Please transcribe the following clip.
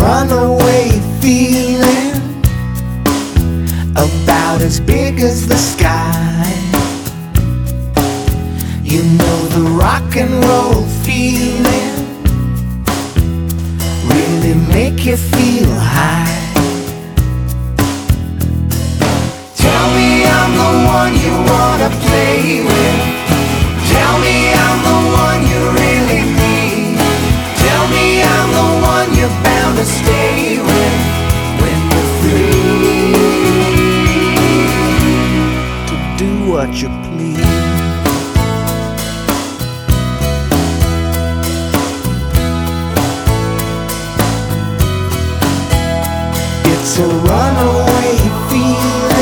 runaway feeling about as big as the sky. You know the rock and roll feeling really make you feel high. Tell me I'm the one you wanna play with. Tell me I'm the one you really need. Tell me I'm the one you're bound to stay with when you're free to do what you please.